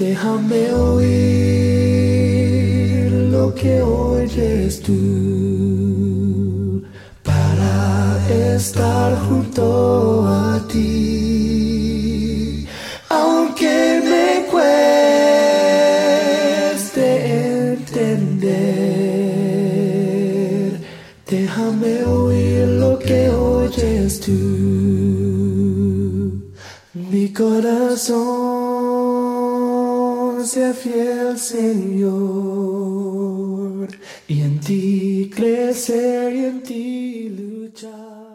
Déjame oír lo que oyes tú para estar junto a ti. Aunque me cueste entender, déjame oír lo que oyes tú. Mi corazón sea fiel, Señor, y en ti crecer y en ti luchar.